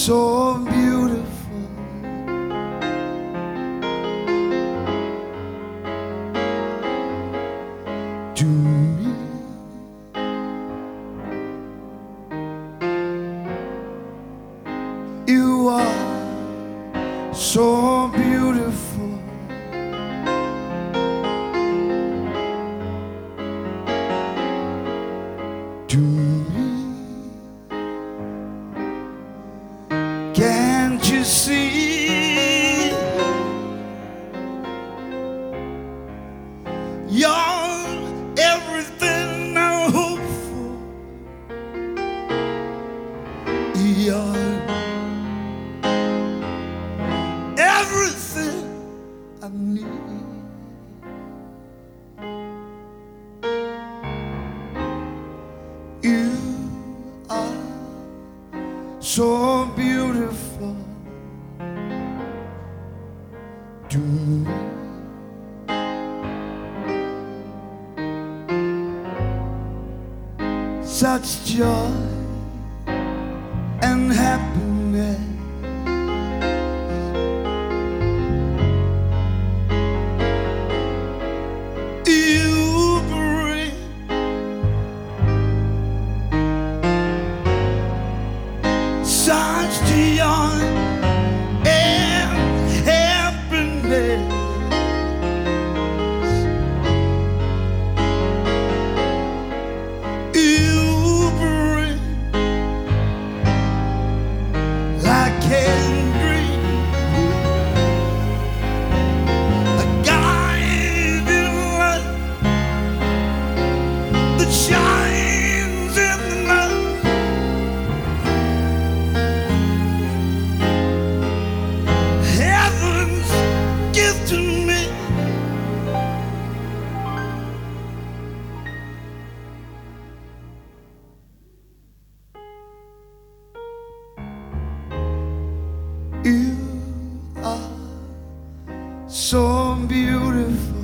so beautiful to me. You are so beautiful to me. Can't you see? You're everything I hope for. You're everything I need. You are so beautiful to me. Such joy and happiness. You bring such joy and happiness. You bring, I can't dream, a guiding light that shines in the night. Heaven's gift to me. You are so beautiful